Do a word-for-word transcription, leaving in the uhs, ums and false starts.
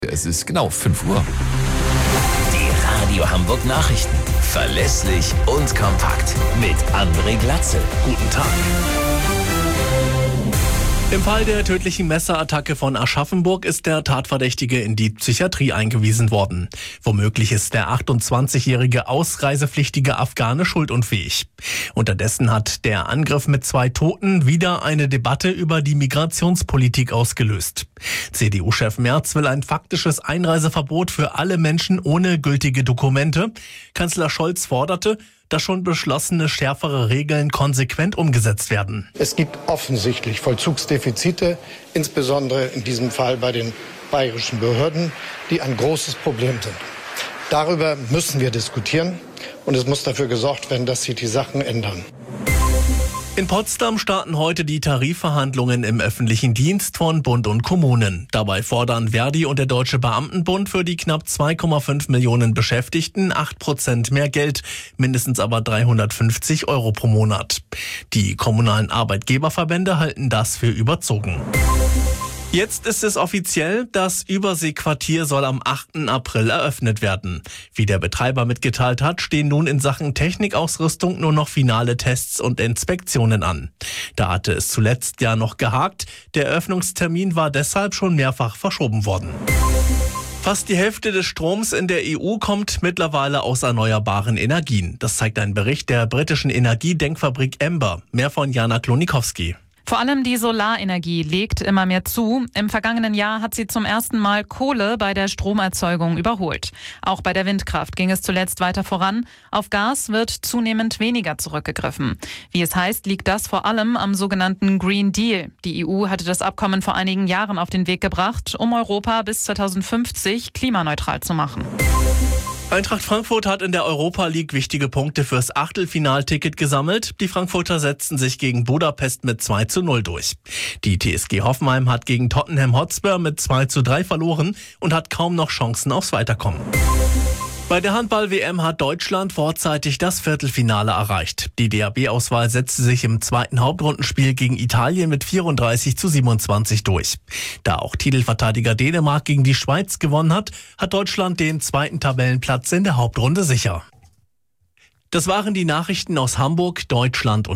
Es ist genau fünf Uhr. Die Radio Hamburg Nachrichten. Verlässlich und kompakt. Mit André Glatzel. Guten Tag. Im Fall der tödlichen Messerattacke von Aschaffenburg ist der Tatverdächtige in die Psychiatrie eingewiesen worden. Womöglich ist der achtundzwanzigjährige ausreisepflichtige Afghane schuldunfähig. Unterdessen hat der Angriff mit zwei Toten wieder eine Debatte über die Migrationspolitik ausgelöst. C D U-Chef Merz will ein faktisches Einreiseverbot für alle Menschen ohne gültige Dokumente. Kanzler Scholz forderte, dass schon beschlossene schärfere Regeln konsequent umgesetzt werden. Es gibt offensichtlich Vollzugsdefizite, insbesondere in diesem Fall bei den bayerischen Behörden, die ein großes Problem sind. Darüber müssen wir diskutieren und es muss dafür gesorgt werden, dass sich die Sachen ändern. In Potsdam starten heute die Tarifverhandlungen im öffentlichen Dienst von Bund und Kommunen. Dabei fordern Verdi und der Deutsche Beamtenbund für die knapp zwei Komma fünf Millionen Beschäftigten acht Prozent mehr Geld, mindestens aber dreihundertfünfzig Euro pro Monat. Die kommunalen Arbeitgeberverbände halten das für überzogen. Jetzt ist es offiziell, das Überseequartier soll am achten April eröffnet werden. Wie der Betreiber mitgeteilt hat, stehen nun in Sachen Technikausrüstung nur noch finale Tests und Inspektionen an. Da hatte es zuletzt ja noch gehakt. Der Eröffnungstermin war deshalb schon mehrfach verschoben worden. Fast die Hälfte des Stroms in der E U kommt mittlerweile aus erneuerbaren Energien. Das zeigt ein Bericht der britischen Energiedenkfabrik Ember. Mehr von Jana Klonikowski. Vor allem die Solarenergie legt immer mehr zu. Im vergangenen Jahr hat sie zum ersten Mal Kohle bei der Stromerzeugung überholt. Auch bei der Windkraft ging es zuletzt weiter voran. Auf Gas wird zunehmend weniger zurückgegriffen. Wie es heißt, liegt das vor allem am sogenannten Green Deal. Die E U hatte das Abkommen vor einigen Jahren auf den Weg gebracht, um Europa bis zweitausendfünfzig klimaneutral zu machen. Eintracht Frankfurt hat in der Europa League wichtige Punkte fürs Achtelfinalticket gesammelt. Die Frankfurter setzten sich gegen Budapest mit zwei zu null durch. Die T S G Hoffenheim hat gegen Tottenham Hotspur mit zwei zu drei verloren und hat kaum noch Chancen aufs Weiterkommen. Bei der Handball-W M hat Deutschland vorzeitig das Viertelfinale erreicht. Die D H B-Auswahl setzte sich im zweiten Hauptrundenspiel gegen Italien mit vierunddreißig zu siebenundzwanzig durch. Da auch Titelverteidiger Dänemark gegen die Schweiz gewonnen hat, hat Deutschland den zweiten Tabellenplatz in der Hauptrunde sicher. Das waren die Nachrichten aus Hamburg, Deutschland und